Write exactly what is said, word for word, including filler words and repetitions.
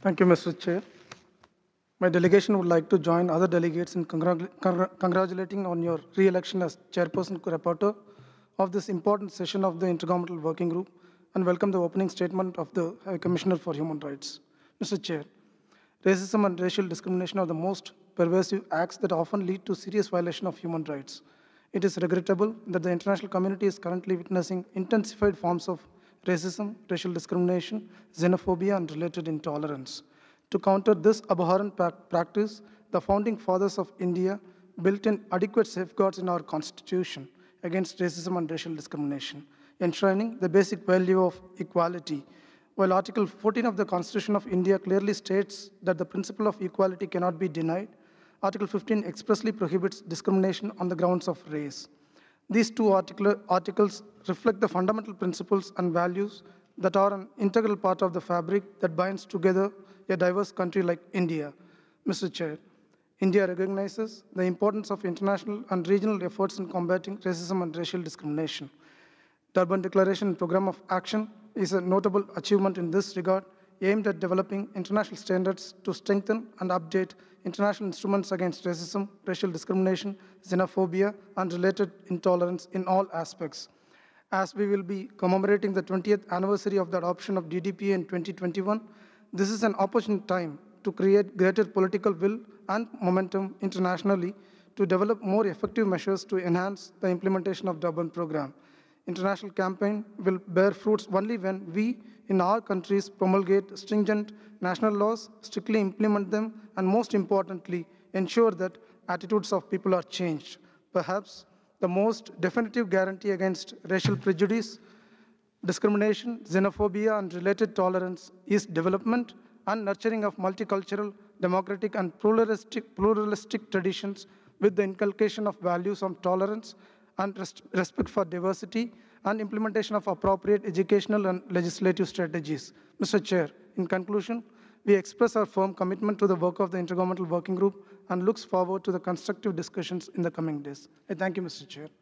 Thank you, Mister Chair. My delegation would like to join other delegates in congratulating congra congratulating on your re-election as Chairperson Rapporteur of this important session of the Intergovernmental Working Group and welcome the opening statement of the High Commissioner for Human Rights. Mister Chair, racism and racial discrimination are the most pervasive acts that often lead to serious violation of human rights. It is regrettable that the international community is currently witnessing intensified forms of racism, racial discrimination, xenophobia, and related intolerance. To counter this abhorrent practice, the founding fathers of India built in adequate safeguards in our constitution against racism and racial discrimination, enshrining the basic value of equality. While Article fourteen of the Constitution of India clearly states that the principle of equality cannot be denied, Article fifteen expressly prohibits discrimination on the grounds of race. These two articles reflect the fundamental principles and values that are an integral part of the fabric that binds together a diverse country like India. Mister Chair, India recognizes the importance of international and regional efforts in combating racism and racial discrimination. The Durban Declaration and Programme of Action is a notable achievement in this regard, aimed at developing international standards to strengthen and update international instruments against racism, racial discrimination, xenophobia, and related intolerance in all aspects. As we will be commemorating the twentieth anniversary of the adoption of D D P A in twenty twenty-one, this is an opportune time to create greater political will and momentum internationally to develop more effective measures to enhance the implementation of the Durban Programme. International campaign will bear fruits only when we in our countries promulgate stringent national laws, strictly implement them, and most importantly, ensure that attitudes of people are changed. Perhaps the most definitive guarantee against racial prejudice, discrimination, xenophobia, and related tolerance is development and nurturing of multicultural, democratic, and pluralistic, pluralistic traditions with the inculcation of values of tolerance and respect for diversity and implementation of appropriate educational and legislative strategies. Mister Chair, in conclusion, we express our firm commitment to the work of the Intergovernmental Working Group and looks forward to the constructive discussions in the coming days. I thank you, Mister Chair.